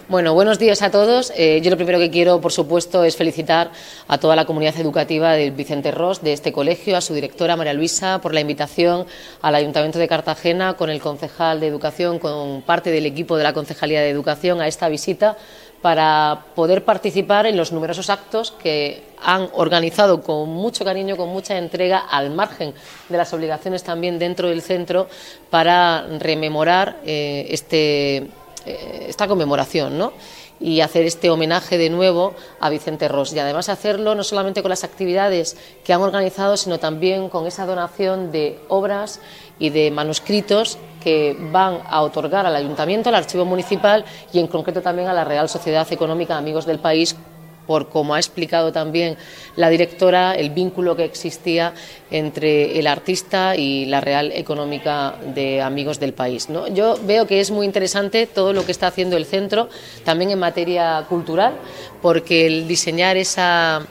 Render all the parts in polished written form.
Bueno, buenos días a todos. Yo lo primero que quiero, por supuesto, es felicitar a toda la comunidad educativa del Vicente Ros, de este colegio, a su directora, María Luisa, por la invitación al Ayuntamiento de Cartagena, con el concejal de Educación, con parte del equipo de la Concejalía de Educación, a esta visita para poder participar en los numerosos actos que han organizado con mucho cariño, con mucha entrega, al margen de las obligaciones también dentro del centro, para rememorar esta conmemoración, ¿no? Y hacer este homenaje de nuevo a Vicente Ros, y además hacerlo no solamente con las actividades que han organizado, sino también con esa donación de obras y de manuscritos que van a otorgar al Ayuntamiento, al Archivo Municipal y en concreto también a la Real Sociedad Económica Amigos del País, por, como ha explicado también la directora, el vínculo que existía entre el artista y la Real Económica de Amigos del País, ¿no? Yo veo que es muy interesante todo lo que está haciendo el centro, también en materia cultural, porque el diseñar esa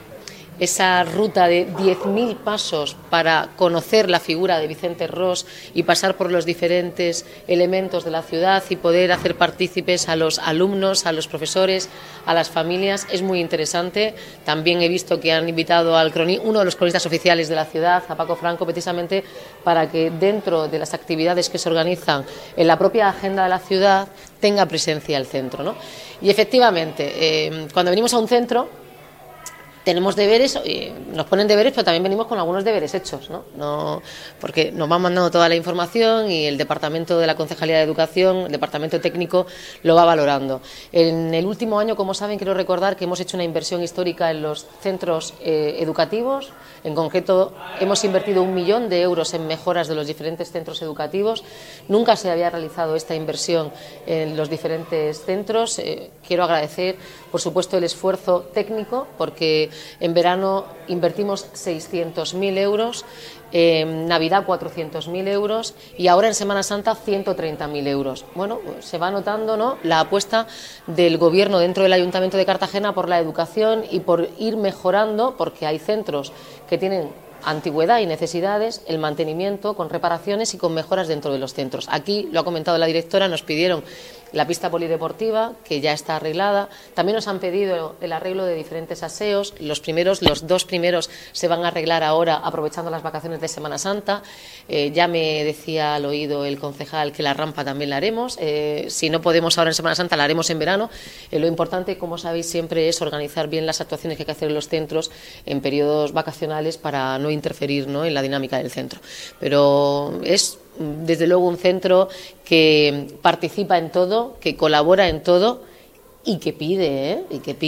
ruta de 10.000 pasos para conocer la figura de Vicente Ros y pasar por los diferentes elementos de la ciudad y poder hacer partícipes a los alumnos, a los profesores, a las familias, es muy interesante. También he visto que han invitado al uno de los cronistas oficiales de la ciudad, a Paco Franco, precisamente para que dentro de las actividades que se organizan en la propia agenda de la ciudad tenga presencia el centro, ¿no? Y efectivamente, cuando venimos a un centro tenemos deberes, nos ponen deberes, pero también venimos con algunos deberes hechos, ¿no? Porque nos van mandando toda la información y el departamento de la Concejalía de Educación, el departamento técnico, lo va valorando. En el último año, como saben, quiero recordar que hemos hecho una inversión histórica en los centros educativos. En concreto, hemos invertido 1 millón de euros en mejoras de los diferentes centros educativos. Nunca se había realizado esta inversión en los diferentes centros. Quiero agradecer, por supuesto, el esfuerzo técnico, porque en verano invertimos 600.000 euros, en Navidad 400.000 euros y ahora en Semana Santa 130.000 euros. Bueno, se va notando, ¿no?, la apuesta del Gobierno dentro del Ayuntamiento de Cartagena por la educación y por ir mejorando, porque hay centros que tienen antigüedad y necesidades, el mantenimiento con reparaciones y con mejoras dentro de los centros. Aquí, lo ha comentado la directora, nos pidieron la pista polideportiva, que ya está arreglada. También nos han pedido el arreglo de diferentes aseos. Los 2 primeros se van a arreglar ahora, aprovechando las vacaciones de Semana Santa. Ya me decía al oído el concejal que la rampa también la haremos. Si no podemos ahora en Semana Santa, la haremos en verano. Lo importante, como sabéis, siempre es organizar bien las actuaciones que hay que hacer en los centros en periodos vacacionales para no interferir, ¿no?, en la dinámica del centro. Pero es desde luego un centro que participa en todo, que colabora en todo y que pide,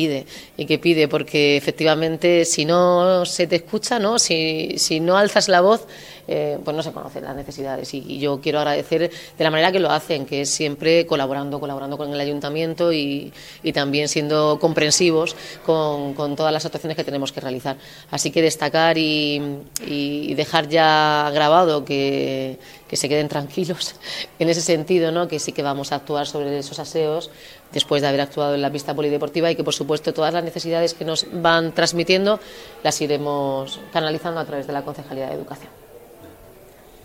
porque efectivamente si no se te escucha, ¿no?, si no alzas la voz, pues no se conocen las necesidades, y yo quiero agradecer de la manera que lo hacen, que es siempre colaborando con el Ayuntamiento y también siendo comprensivos con todas las actuaciones que tenemos que realizar. Así que destacar y dejar ya grabado que se queden tranquilos en ese sentido, ¿no?, que sí que vamos a actuar sobre esos aseos después de haber actuado en la pista polideportiva, y que por supuesto todas las necesidades que nos van transmitiendo las iremos canalizando a través de la Concejalía de Educación.